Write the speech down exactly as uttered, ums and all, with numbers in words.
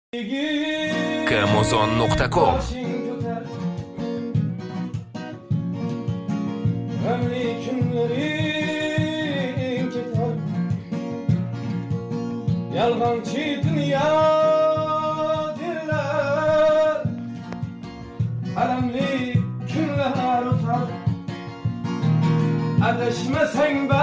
Camozon nuqta com Ömrü günlerin keter Yalgancı dünya diller Alemli günler utar Adleşmesen ben